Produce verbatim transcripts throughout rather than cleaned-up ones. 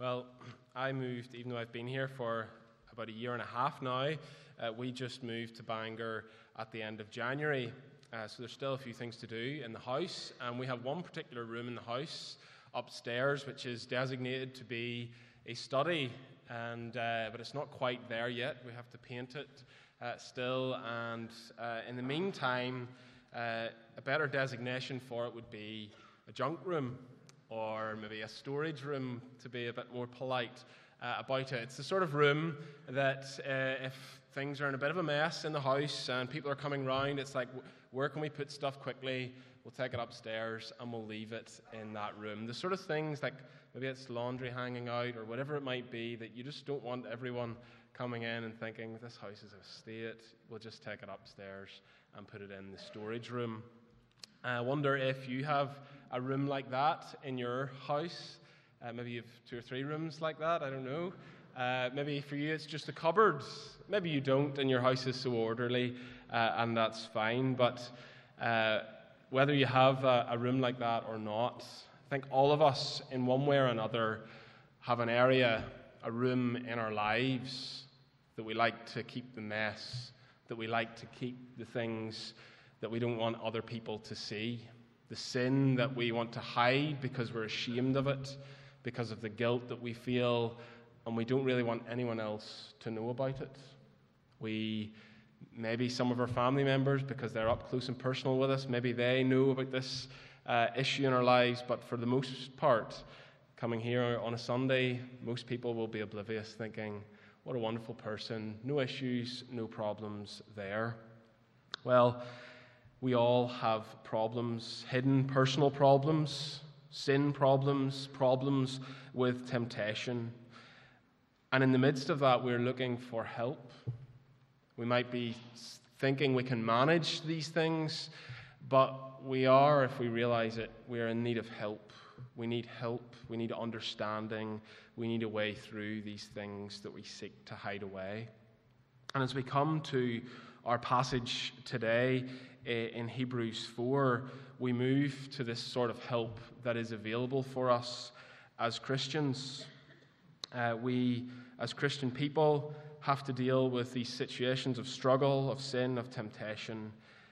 Well, I moved, even though I've been here for about a year and a half now, uh, we just moved to Bangor at the end of January. Uh, so there's still a few things to do in the house, and we have one particular room in the house upstairs which is designated to be a study, and uh, but it's not quite there yet. We have to paint it uh, still, and uh, in the meantime, uh, a better designation for it would be a junk room, or maybe a storage room, to be a bit more polite uh, about it. It's the sort of room that uh, if things are in a bit of a mess in the house and people are coming round, it's like, where can we put stuff quickly? We'll take it upstairs and we'll leave it in that room. The sort of things like maybe it's laundry hanging out or whatever it might be that you just don't want everyone coming in and thinking, this house is a state. We'll just take it upstairs and put it in the storage room. I wonder if you have a room like that in your house. Uh, maybe you have two or three rooms like that, I don't know. Uh, maybe for you it's just a cupboard. Maybe you don't and your house is so orderly, uh, and that's fine. But uh, whether you have a, a room like that or not, I think all of us in one way or another have an area, a room in our lives that we like to keep the mess, that we like to keep the things that we don't want other people to see, the sin that we want to hide because we're ashamed of it, because of the guilt that we feel, and we don't really want anyone else to know about it. We, maybe some of our family members, because they're up close and personal with us, maybe they know about this uh, issue in our lives, but for the most part, coming here on a Sunday, most people will be oblivious, thinking, what a wonderful person, no issues, no problems there. Well, we all have problems, hidden personal problems, sin problems, problems with temptation. And in the midst of that, we're looking for help. We might be thinking we can manage these things, but we are, if we realize it, we are in need of help. We need help. We need understanding. We need a way through these things that we seek to hide away. And as we come to our passage today in Hebrews four, we move to this sort of help that is available for us as Christians. Uh, we, as Christian people, have to deal with these situations of struggle, of sin, of temptation,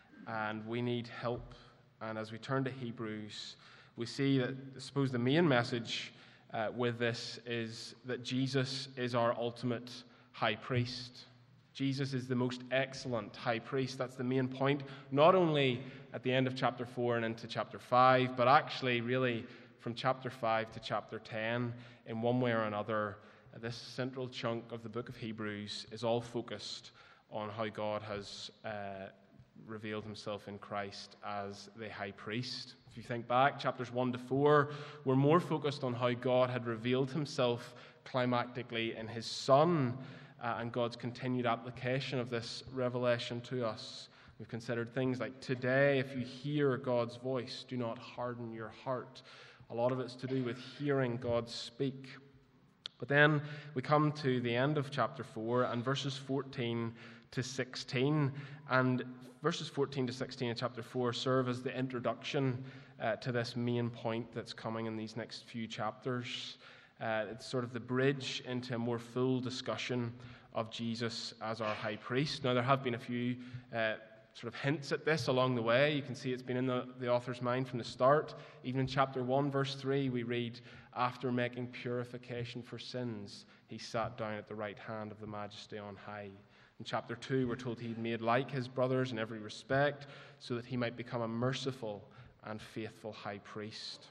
and we need help. And as we turn to Hebrews, we see that, I suppose, the main message uh, with this is that Jesus is our ultimate high priest. Jesus is the most excellent high priest. That's the main point, not only at the end of chapter four and into chapter five, but actually really from chapter five to chapter ten, in one way or another, this central chunk of the book of Hebrews is all focused on how God has uh, revealed himself in Christ as the high priest. If you think back, chapters one to four were more focused on how God had revealed himself climactically in his Son, Uh, and God's continued application of this revelation to us. We've considered things like, today, if you hear God's voice, do not harden your heart. A lot of it's to do with hearing God speak. But then we come to the end of chapter four and verses fourteen to sixteen. And verses fourteen to sixteen in chapter four serve as the introduction uh, to this main point that's coming in these next few chapters. Uh, it's sort of the bridge into a more full discussion of Jesus as our high priest. Now, there have been a few uh, sort of hints at this along the way. You can see it's been in the, the author's mind from the start. Even in chapter one, verse three, we read, after making purification for sins, he sat down at the right hand of the Majesty on high. In chapter two, we're told he made like his brothers in every respect, so that he might become a merciful and faithful high priest.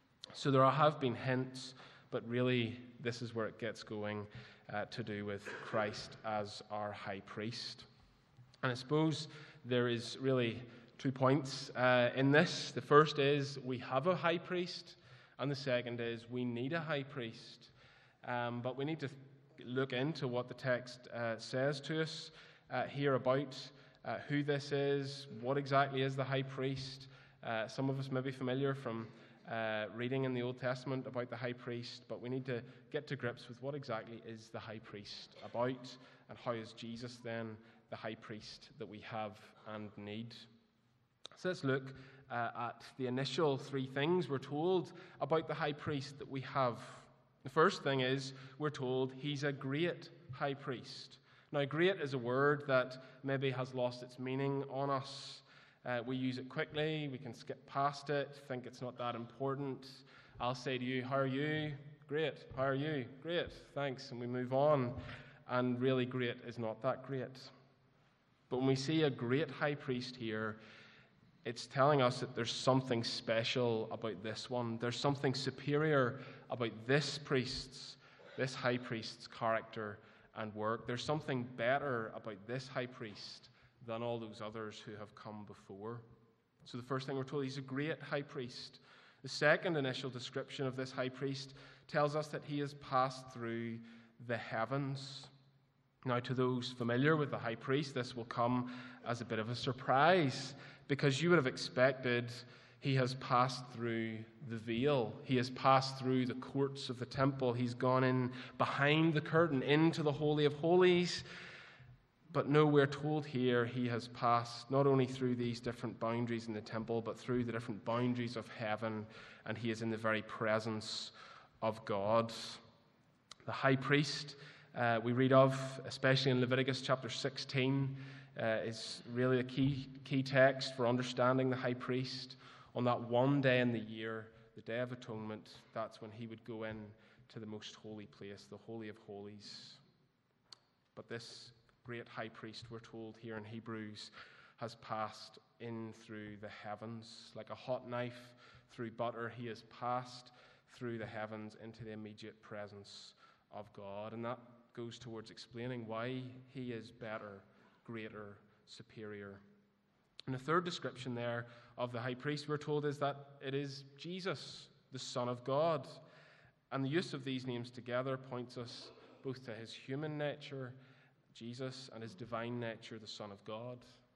So there have been hints, but really, this is where it gets going uh, to do with Christ as our high priest. And I suppose there is really two points uh, in this. The first is we have a high priest, and the second is we need a high priest. Um, but we need to look into what the text uh, says to us uh, here about uh, who this is, what exactly is the high priest. Uh, some of us may be familiar from Uh, reading in the Old Testament about the high priest, but we need to get to grips with what exactly is the high priest about, and how is Jesus then the high priest that we have and need. So let's look uh, at the initial three things we're told about the high priest that we have. The first thing is, we're told he's a great high priest. Now, great is a word that maybe has lost its meaning on us. Uh, we use it quickly, we can skip past it, think it's not that important. I'll say to you, how are you? Great. How are you? Great. Thanks. And we move on. And really, great is not that great. But when we see a great high priest here, it's telling us that there's something special about this one. There's something superior about this priest's, this high priest's character and work. There's something better about this high priest than all those others who have come before. So the first thing we're told, he's a great high priest. The second initial description of this high priest tells us that he has passed through the heavens. Now, to those familiar with the high priest, this will come as a bit of a surprise, because you would have expected he has passed through the veil. He has passed through the courts of the temple. He's gone in behind the curtain into the Holy of Holies. But no, we're told here he has passed not only through these different boundaries in the temple, but through the different boundaries of heaven, and he is in the very presence of God. The high priest uh, we read of, especially in Leviticus chapter sixteen, uh, is really a key, key text for understanding the high priest. On that one day in the year, the Day of Atonement, that's when he would go in to the most holy place, the Holy of Holies. But this great high priest, we're told here in Hebrews, has passed in through the heavens. Like a hot knife through butter, he has passed through the heavens into the immediate presence of God. And that goes towards explaining why he is better, greater, superior. And the third description there of the high priest, we're told, is that it is Jesus, the Son of God. And the use of these names together points us both to his human nature, Jesus, and his divine nature, the Son of God.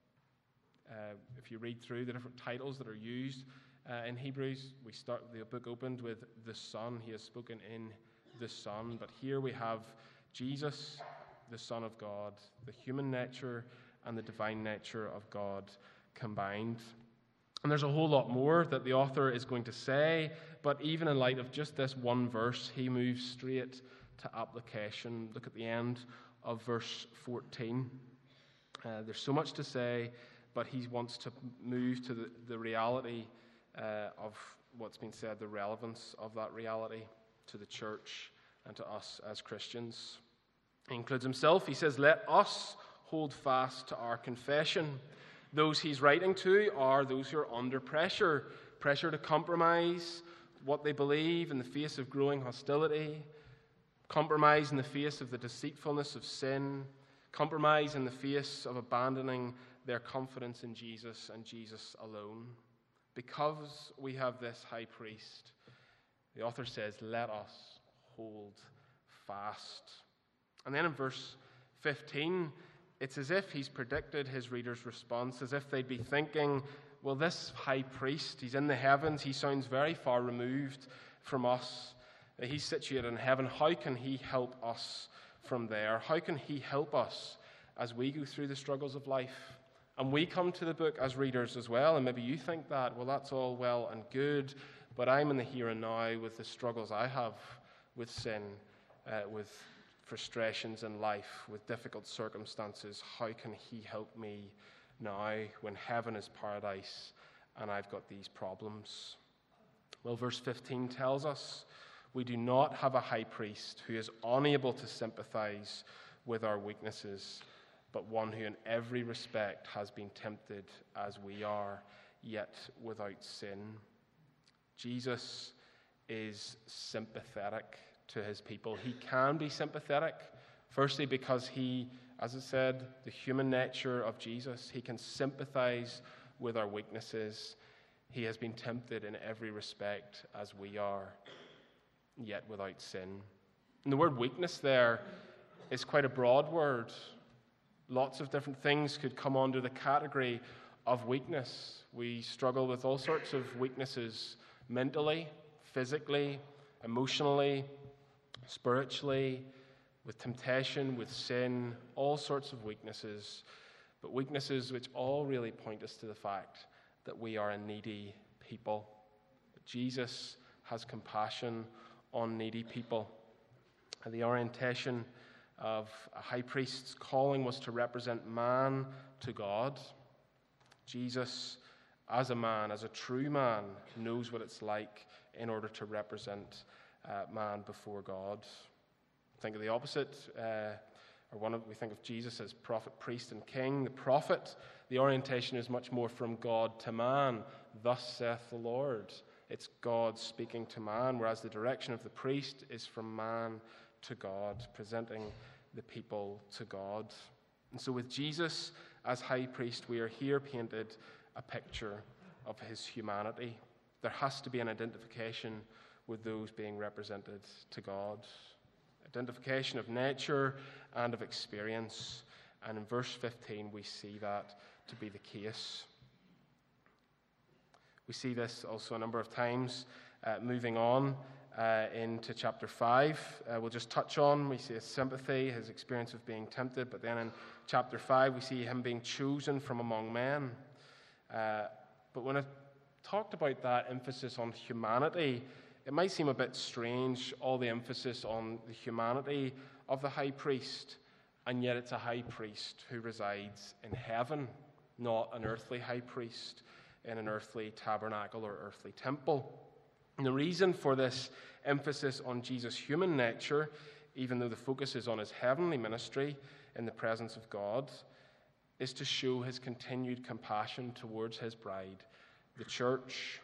Uh, if you read through the different titles that are used uh, in Hebrews, we start the book opened with the Son. He has spoken in the Son. But here we have Jesus, the Son of God, the human nature and the divine nature of God combined. And there's a whole lot more that the author is going to say, but even in light of just this one verse, he moves straight to application. Look at the end of verse fourteen. Uh, there's so much to say, but he wants to move to the, the reality uh, of what's been said, the relevance of that reality to the church and to us as Christians. He includes himself. He says, let us hold fast to our confession. Those he's writing to are those who are under pressure, pressure to compromise what they believe in the face of growing hostility, compromise in the face of the deceitfulness of sin, compromise in the face of abandoning their confidence in Jesus and Jesus alone. Because we have this high priest, the author says, let us hold fast. And then in verse fifteen, it's as if he's predicted his readers' response, as if they'd be thinking, well, this high priest, he's in the heavens, he sounds very far removed from us. He's situated in heaven. How can he help us from there? How can he help us as we go through the struggles of life? And we come to the book as readers as well, and maybe you think that, well, that's all well and good, but I'm in the here and now with the struggles I have with sin, uh, with frustrations in life, with difficult circumstances. How can he help me now when heaven is paradise and I've got these problems? Well, verse fifteen tells us we do not have a high priest who is unable to sympathize with our weaknesses, but one who in every respect has been tempted as we are, yet without sin. Jesus is sympathetic to his people. He can be sympathetic, firstly because he, as I said, the human nature of Jesus, he can sympathize with our weaknesses. He has been tempted in every respect as we are, yet without sin. And the word weakness there is quite a broad word. Lots of different things could come under the category of weakness. We struggle with all sorts of weaknesses, mentally, physically, emotionally, spiritually, with temptation, with sin, all sorts of weaknesses, but weaknesses which all really point us to the fact that we are a needy people. That Jesus has compassion on needy people. The orientation of a high priest's calling was to represent man to God. Jesus, as a man, as a true man, knows what it's like in order to represent uh, man before God. Think of the opposite, uh, or one of, we think of Jesus as prophet, priest, and king. The prophet, the orientation is much more from God to man. Thus saith the Lord. It's God speaking to man, whereas the direction of the priest is from man to God, presenting the people to God. And so with Jesus as high priest, we are here painted a picture of his humanity. There has to be an identification with those being represented to God. Identification of nature and of experience. And in verse fifteen, we see that to be the case. We see this also a number of times uh, moving on uh, into chapter five. Uh, we'll just touch on, we see his sympathy, his experience of being tempted, but then in chapter five we see him being chosen from among men. Uh, but when I talked about that emphasis on humanity, it might seem a bit strange, all the emphasis on the humanity of the high priest, and yet it's a high priest who resides in heaven, not an earthly high priest in an earthly tabernacle or earthly temple. And the reason for this emphasis on Jesus' human nature, even though the focus is on his heavenly ministry in the presence of God, is to show his continued compassion towards his bride, the church.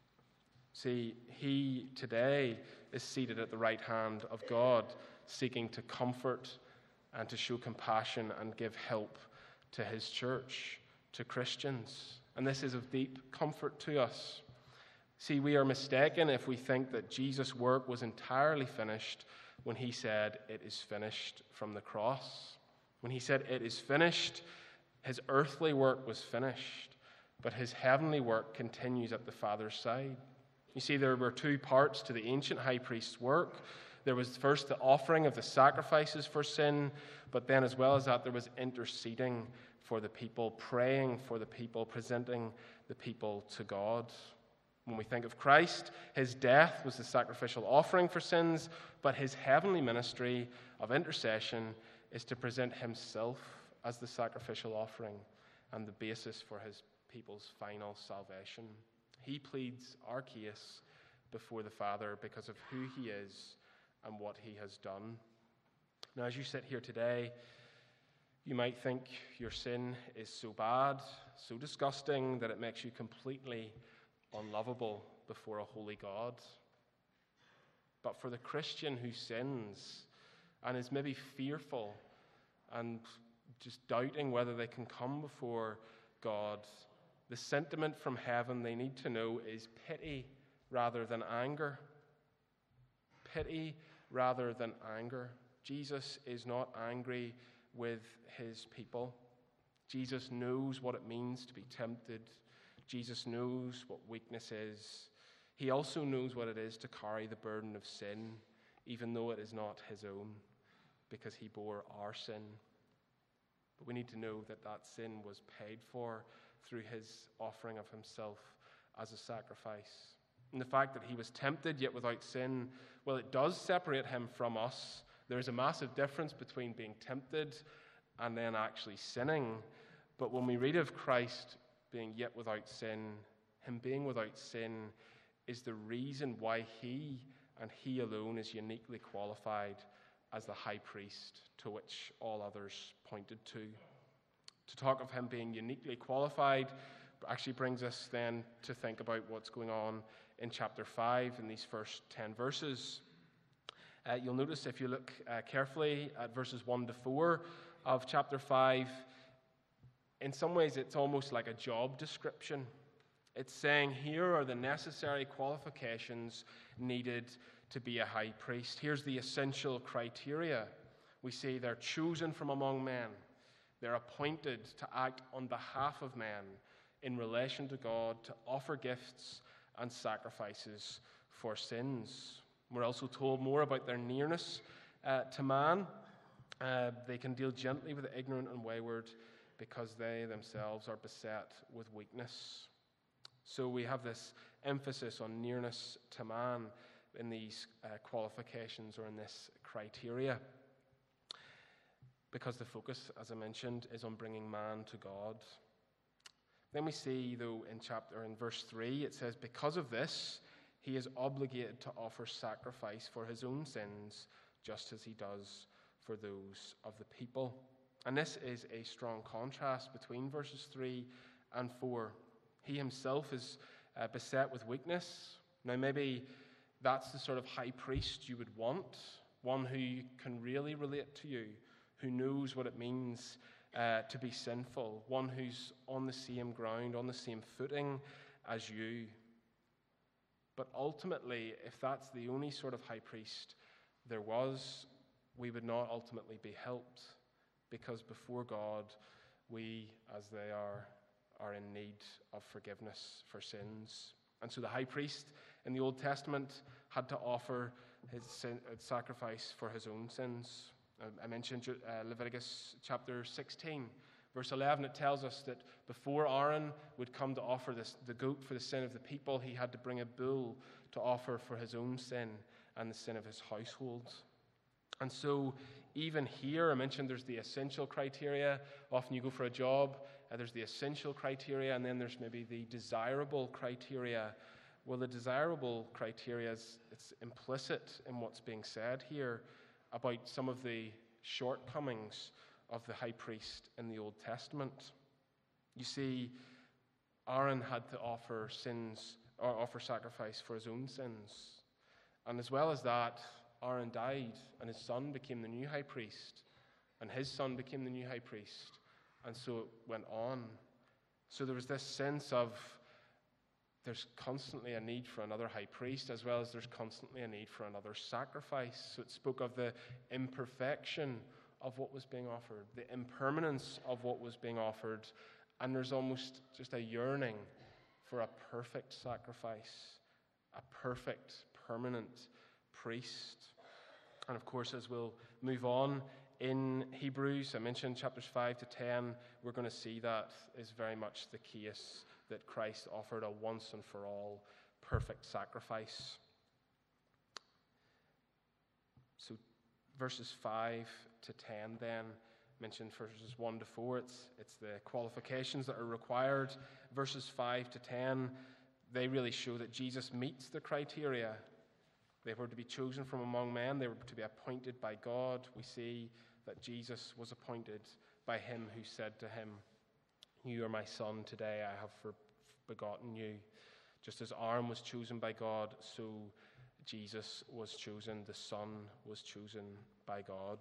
See, he today is seated at the right hand of God, seeking to comfort and to show compassion and give help to his church, to Christians. And this is of deep comfort to us. See, we are mistaken if we think that Jesus' work was entirely finished when he said, "It is finished," from the cross. When he said, "It is finished," his earthly work was finished, but his heavenly work continues at the Father's side. You see, there were two parts to the ancient high priest's work. There was first the offering of the sacrifices for sin, but then as well as that, there was interceding for the people, praying for the people, presenting the people to God. When we think of Christ, his death was the sacrificial offering for sins, but his heavenly ministry of intercession is to present himself as the sacrificial offering and the basis for his people's final salvation. He pleads our case before the Father because of who he is and what he has done. Now, as you sit here today, you might think your sin is so bad, so disgusting, that it makes you completely unlovable before a holy God. But for the Christian who sins and is maybe fearful and just doubting whether they can come before God, the sentiment from heaven they need to know is pity rather than anger. Pity rather than anger. Jesus is not angry with his people. Jesus knows what it means to be tempted. Jesus knows what weakness is. He also knows what it is to carry the burden of sin, even though it is not his own, because he bore our sin. But we need to know that that sin was paid for through his offering of himself as a sacrifice. And the fact that he was tempted yet without sin, well, it does separate him from us. There is a massive difference between being tempted and then actually sinning. But when we read of Christ being yet without sin, him being without sin is the reason why he and he alone is uniquely qualified as the high priest to which all others pointed to. To talk of him being uniquely qualified actually brings us then to think about what's going on in chapter five in these first ten verses. Uh, you'll notice if you look uh, carefully at verses one to four of chapter five, in some ways it's almost like a job description. It's saying here are the necessary qualifications needed to be a high priest. Here's the essential criteria. We see they're chosen from among men. They're appointed to act on behalf of men in relation to God, to offer gifts and sacrifices for sins. We're also told more about their nearness uh, to man. Uh, they can deal gently with the ignorant and wayward because they themselves are beset with weakness. So we have this emphasis on nearness to man. in these uh, qualifications or in this criteria. Because the focus, as I mentioned, is on bringing man to God. Then we see, though, in chapter in verse three, it says, because of this, he is obligated to offer sacrifice for his own sins, just as he does for those of the people. And this is a strong contrast between verses three and four. He himself is uh, beset with weakness. Now, maybe that's the sort of high priest you would want, one who can really relate to you, who knows what it means uh, to be sinful, one who's on the same ground, on the same footing as you. But ultimately, if that's the only sort of high priest there was, we would not ultimately be helped, because before God, we, as they are, are in need of forgiveness for sins. And so the high priest in the Old Testament had to offer his sin, sacrifice for his own sins. I mentioned uh, Leviticus chapter sixteen, verse eleven. It tells us that before Aaron would come to offer this, the goat for the sin of the people, he had to bring a bull to offer for his own sin and the sin of his household. And so even here, I mentioned there's the essential criteria. Often you go for a job, uh, there's the essential criteria, and then there's maybe the desirable criteria. Well, the desirable criteria is it's implicit in what's being said here about some of the shortcomings of the high priest in the Old Testament. You see, Aaron had to offer sins or offer sacrifice for his own sins. And as well as that, Aaron died, and his son became the new high priest, and his son became the new high priest, and so it went on. So there was this sense of there's constantly a need for another high priest, as well as there's constantly a need for another sacrifice. So it spoke of the imperfection of what was being offered, the impermanence of what was being offered, and there's almost just a yearning for a perfect sacrifice, a perfect, permanent priest. And of course, as we'll move on in Hebrews, I mentioned chapters five to ten, we're going to see that is very much the case, that Christ offered a once and for all perfect sacrifice. So verses five to ten then, mentioned verses one to four, it's, it's the qualifications that are required. Verses five to ten, they really show that Jesus meets the criteria. They were to be chosen from among men. They were to be appointed by God. We see that Jesus was appointed by him who said to him, "You are my son, today I have for, begotten you." Just as Aaron was chosen by God, so Jesus was chosen. The Son was chosen by God.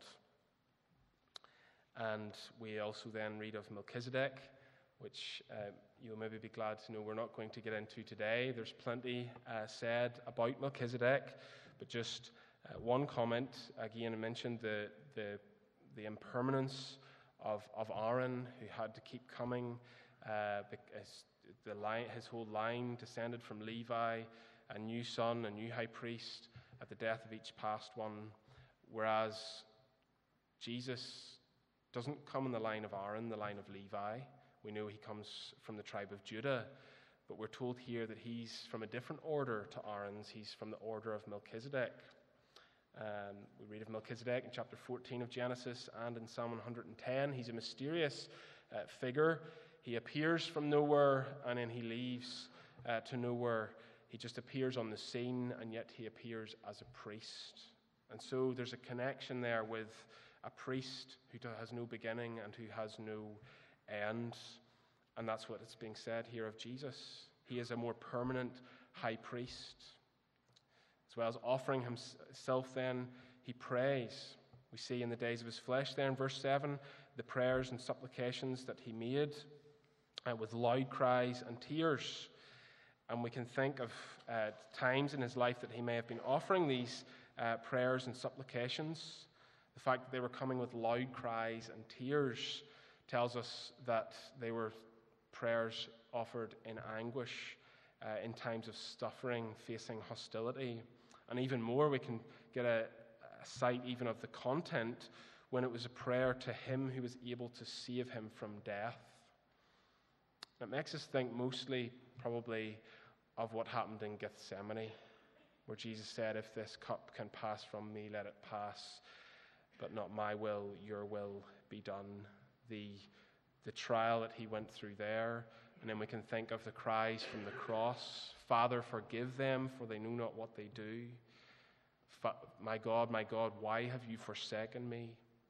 And we also then read of Melchizedek, which uh, you'll maybe be glad to know we're not going to get into today. There's plenty uh, said about Melchizedek, but just uh, one comment. Again, I mentioned the the, the impermanence of, of Aaron, who had to keep coming. Uh, because the line, his whole line descended from Levi, a new son, a new high priest, at the death of each past one, whereas Jesus doesn't come in the line of Aaron, the line of Levi. We know he comes from the tribe of Judah, but we're told here that he's from a different order to Aaron's. He's from the order of Melchizedek. Um, we read of Melchizedek in chapter fourteen of Genesis and in Psalm one hundred ten. He's a mysterious uh, figure. He appears from nowhere and then he leaves uh, to nowhere. He just appears on the scene, and yet he appears as a priest. And so there's a connection there with a priest who has no beginning and who has no end. And that's what is being said here of Jesus. He is a more permanent high priest. As well as offering himself then, he prays. We see in the days of his flesh there in verse seven, the prayers and supplications that he made uh, with loud cries and tears. And we can think of uh, times in his life that he may have been offering these uh, prayers and supplications. The fact that they were coming with loud cries and tears tells us that they were prayers offered in anguish, uh, in times of suffering, facing hostility. And even more, we can get a, a sight even of the content when it was a prayer to him who was able to save him from death. It makes us think mostly, probably, of what happened in Gethsemane. where Jesus said, if this cup can pass from me, let it pass, but not my will, your will be done. The, the trial that he went through there, and then we can think of the cries from the cross, Father, forgive them, for they know not what they do. My God, my God, why have you forsaken me?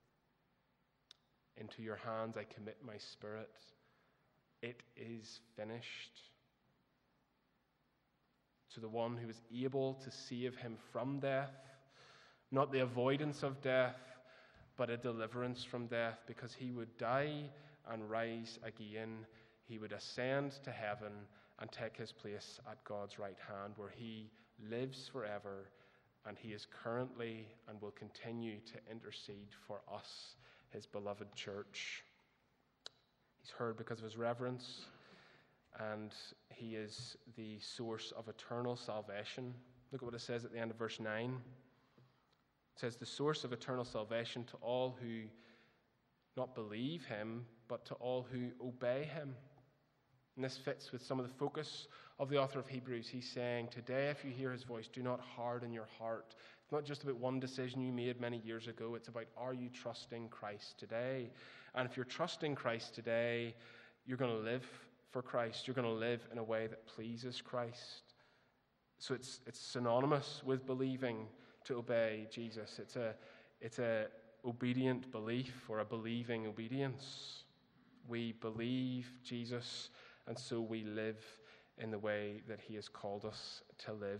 Into your hands I commit my spirit. It is finished. To the one who is able to save him from death, not the avoidance of death, but a deliverance from death, because he would die and rise again. He would ascend to heaven and take his place at God's right hand, where he lives forever, and he is currently and will continue to intercede for us, his beloved church. He's heard because of his reverence, and he is the source of eternal salvation. Look at what it says at the end of verse nine. It says, the source of eternal salvation to all who not believe him, but to all who obey him. And this fits with some of the focus of the author of Hebrews. He's saying, today, if you hear his voice, do not harden your heart. It's not just about one decision you made many years ago. It's about, are you trusting Christ today? And if you're trusting Christ today, you're going to live for Christ. You're going to live in a way that pleases Christ. So it's it's synonymous with believing to obey Jesus. It's a it's a obedient belief, or a believing obedience. We believe Jesus, and so we live in the way that he has called us to live.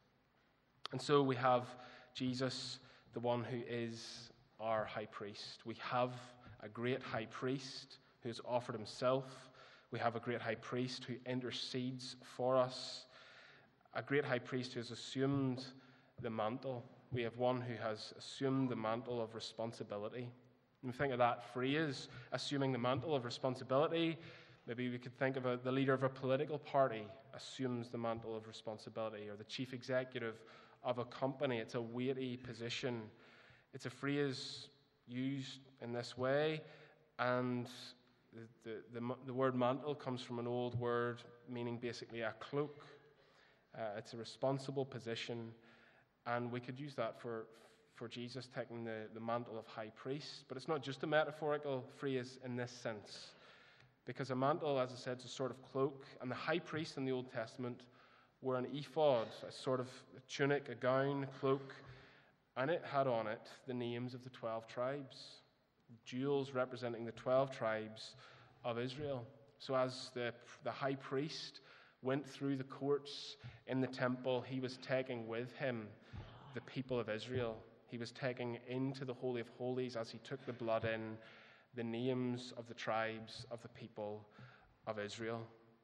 And so we have Jesus, the one who is our high priest. We have a great high priest who has offered himself. We have a great high priest who intercedes for us. A great high priest who has assumed the mantle. We have one who has assumed the mantle of responsibility. And we think of that phrase, assuming the mantle of responsibility. Maybe we could think of a, the leader of a political party assumes the mantle of responsibility, or the chief executive of a company. It's a weighty position. It's a phrase used in this way, and the, the, the, the word mantle comes from an old word meaning basically a cloak. Uh, it's a responsible position, and we could use that for, for Jesus taking the, the mantle of high priest. But it's not just a metaphorical phrase in this sense, because a mantle, as I said, is a sort of cloak, and the high priest in the Old Testament wore an ephod, a sort of tunic, a gown, cloak, and it had on it the names of the twelve tribes, jewels representing the twelve tribes of Israel. So as the, the high priest went through the courts in the temple, he was taking with him the people of Israel. He was taking into the Holy of Holies, as he took the blood in, the names of the tribes of the people of Israel.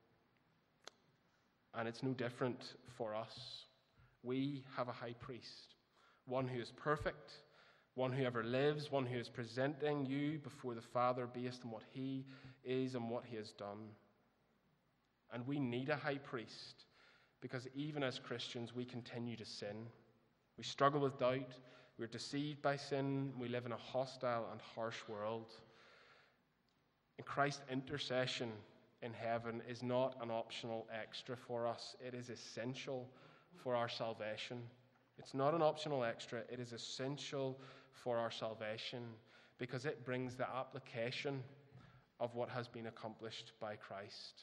And it's no different for us. We have a high priest, one who is perfect, one who ever lives, one who is presenting you before the Father based on what he is and what he has done. And we need a high priest, because even as Christians, we continue to sin. We struggle with doubt. We're deceived by sin. We live in a hostile and harsh world. And Christ's intercession in heaven is not an optional extra for us. It is essential for our salvation. It's not an optional extra. It is essential for our salvation, because it brings the application of what has been accomplished by Christ.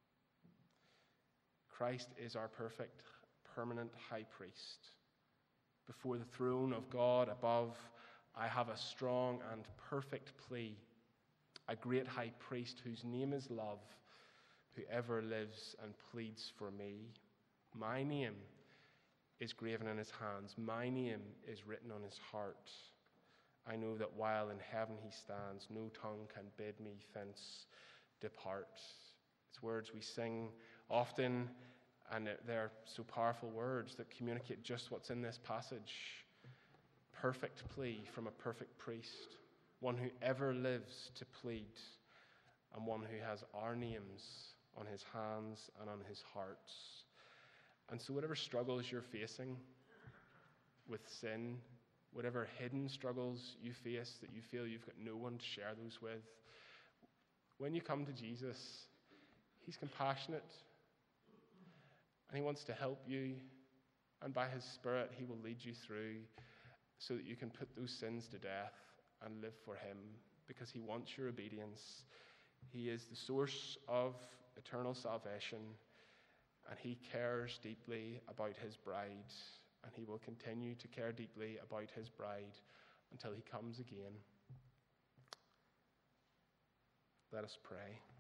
Christ is our perfect, permanent high priest. Before the throne of God above, I have a strong and perfect plea, a great high priest whose name is love, who ever lives and pleads for me. My name is graven in his hands. My name is written on his heart. I know that while in heaven he stands, no tongue can bid me thence depart. It's words we sing often, and they're so powerful words that communicate just what's in this passage. Perfect plea from a perfect priest, one who ever lives to plead, and one who has our names on his hands and on his heart. And so whatever struggles you're facing with sin, whatever hidden struggles you face that you feel you've got no one to share those with, when you come to Jesus, he's compassionate, and he wants to help you, And by his Spirit, he will lead you through so that you can put those sins to death and live for him, because he wants your obedience. He is the source of eternal salvation, and he cares deeply about his bride, and he will continue to care deeply about his bride until he comes again. Let us pray.